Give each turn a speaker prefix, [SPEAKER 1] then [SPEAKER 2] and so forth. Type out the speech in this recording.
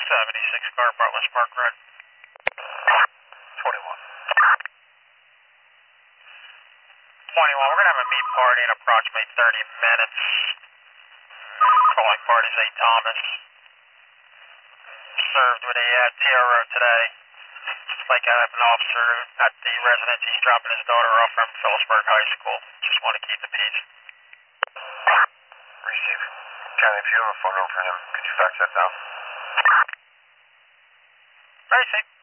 [SPEAKER 1] 76 car, Bartlett Park Road.
[SPEAKER 2] 21.
[SPEAKER 1] 21, we're going to have a meat party in approximately 30 minutes. Calling party St. Thomas. Served with a TRO today. Just like I have an officer at the residence, he's dropping his daughter off from Phillipsburg High School. Just want to keep the peace.
[SPEAKER 2] Receive. County, if you have a photo for him, could you fax that down?
[SPEAKER 1] Racing.